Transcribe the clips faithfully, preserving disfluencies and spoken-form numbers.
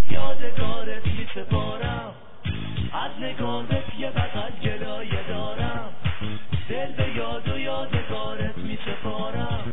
یادگارت می سپارم، از نگاهت یه بغل گلایه دارم، دل به یاد و یادگارت می سپارم.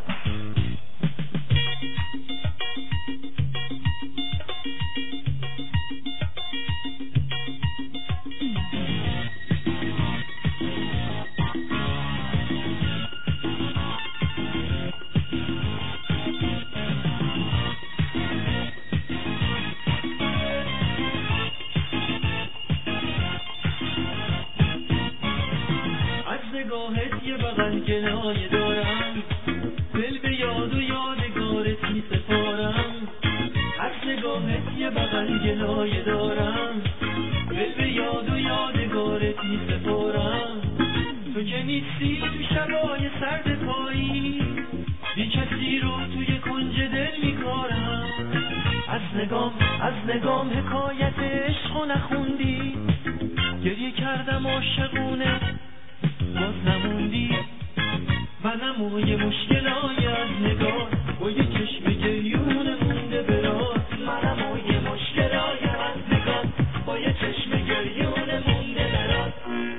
نگاهت یه بغل گلایه دارم، دل به یاد و یادگارت می سپارم. از نگاهت یه بغل گلایه دارم، دل به یاد و یادگارت می سپارم. تو که نیستی تو شبای سرد پایی، بی کسی رو توی کنج دل می کارم. از نگام از نگام حکایت عشق و نخوندی، گریه کردم عاشقونه باز نموندی. منم و یه مشکلای از نگاه با یه چشم گریون مونده برات. منم و یه مشکلای از نگاه با یه چشم گریون مونده برات.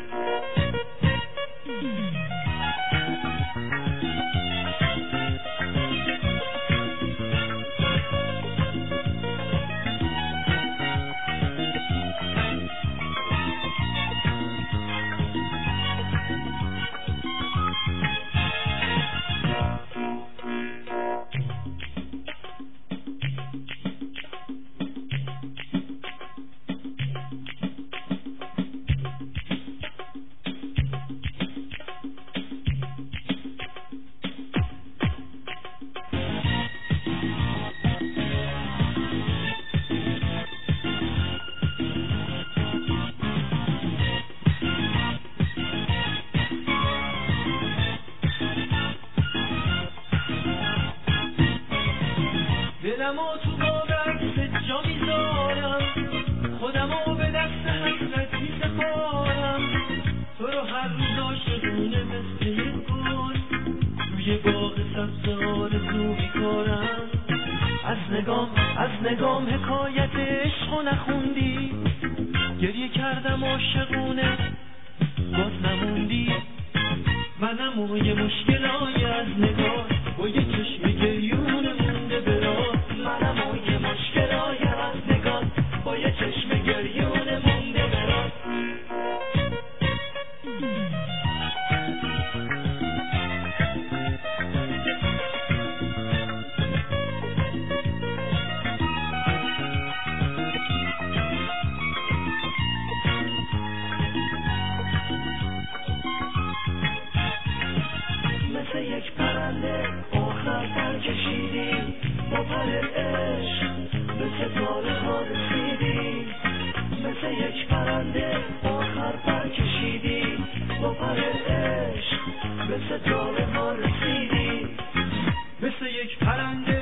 دلمو تو باب عکست جا میذارم، خودمو به دست حسرت میسپارم. تو رو هر روز عاشقونه مثل یک گل روی باغ سبز آرزو میکارم. از نگام از نگام حکایت عشق و نخوندی، گریه کردم عاشقونه باز نموندی. منم و یه مشکلای از نگاه با یه چشم گریون مونده برات. منم و یه مشکلای از نگاه با یه چشم گریون مونده برات. مثل یک پرنده آخر پر کشیدی، با پر عشق به ستاره ها رسیدی. مثل یک پرنده آخر پر کشیدی، با پر عشق به ستاره ها رسیدی. مثل یک پرنده